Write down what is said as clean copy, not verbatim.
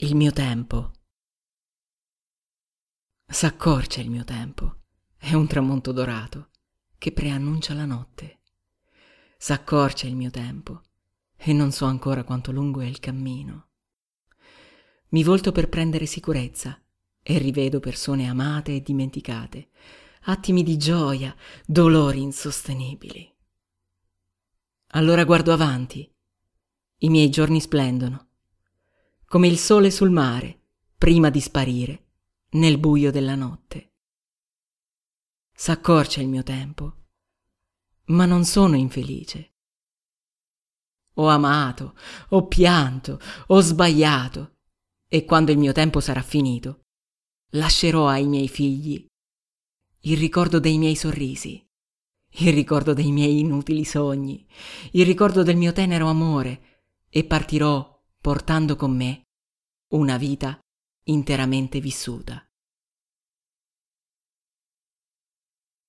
Il mio tempo. S'accorcia il mio tempo, è un tramonto dorato che preannuncia la notte. S'accorcia il mio tempo e non so ancora quanto lungo è il cammino. Mi volto per prendere sicurezza e rivedo persone amate e dimenticate, attimi di gioia, dolori insostenibili. Allora guardo avanti, i miei giorni splendono, come il sole sul mare, prima di sparire nel buio della notte. S'accorcia il mio tempo, ma non sono infelice. Ho amato, ho pianto, ho sbagliato, e quando il mio tempo sarà finito, lascerò ai miei figli il ricordo dei miei sorrisi, il ricordo dei miei inutili sogni, il ricordo del mio tenero amore, e partirò portando con me una vita interamente vissuta.